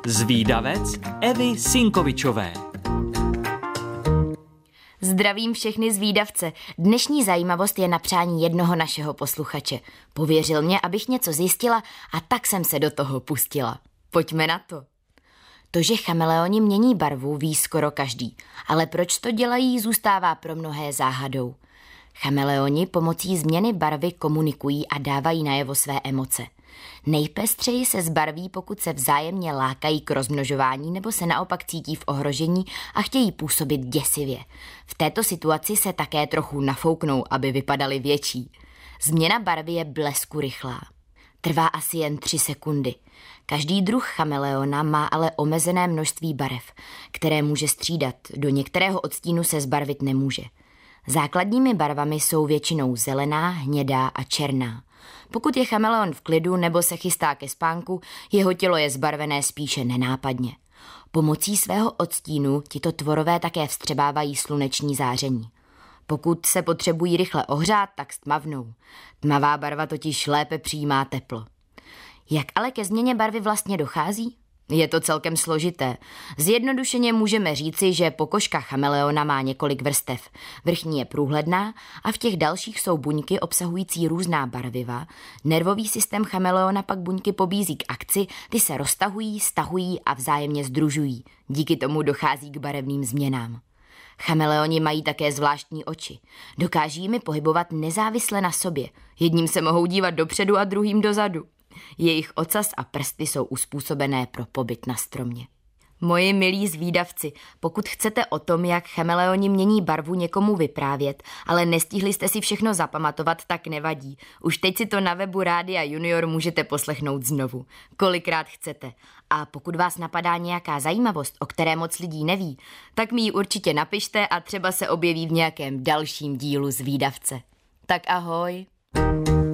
Zvídavec Evy Sinkovičové. Zdravím všechny zvídavce. Dnešní zajímavost je na přání jednoho našeho posluchače. Pověřil mě, abych něco zjistila, a tak jsem se do toho pustila. Pojďme na to. To, že chameleoni mění barvu, ví skoro každý, ale proč to dělají, zůstává pro mnohé záhadou. Chameleoni pomocí změny barvy komunikují a dávají najevo své emoce. Nejpestřeji se zbarví, pokud se vzájemně lákají k rozmnožování nebo se naopak cítí v ohrožení a chtějí působit děsivě. V této situaci se také trochu nafouknou, aby vypadaly větší. Změna barvy je blesku rychlá. Trvá asi jen 3 sekundy. Každý druh chameleona má ale omezené množství barev, které může střídat. Do některého odstínu se zbarvit nemůže. Základními barvami jsou většinou zelená, hnědá a černá. Pokud je chameleon v klidu nebo se chystá ke spánku, jeho tělo je zbarvené spíše nenápadně. Pomocí svého odstínu tito tvorové také vstřebávají sluneční záření. Pokud se potřebují rychle ohřát, tak stmavnou. Tmavá barva totiž lépe přijímá teplo. Jak ale ke změně barvy vlastně dochází? Je to celkem složité. Zjednodušeně můžeme říci, že pokožka chameleona má několik vrstev. Vrchní je průhledná a v těch dalších jsou buňky obsahující různá barviva. Nervový systém chameleona pak buňky pobízí k akci, ty se roztahují, stahují a vzájemně sdružují. Díky tomu dochází k barevným změnám. Chameleoni mají také zvláštní oči. Dokáží jimi pohybovat nezávisle na sobě. Jedním se mohou dívat dopředu a druhým dozadu. Jejich ocas a prsty jsou uspůsobené pro pobyt na stromě. Moji milí zvídavci, pokud chcete o tom, jak chameleoni mění barvu, někomu vyprávět, ale nestihli jste si všechno zapamatovat, tak nevadí. Už teď si to na webu Rádia Junior můžete poslechnout znovu, kolikrát chcete. A pokud vás napadá nějaká zajímavost, o které moc lidí neví, tak mi ji určitě napište a třeba se objeví v nějakém dalším dílu Zvídavce. Tak ahoj!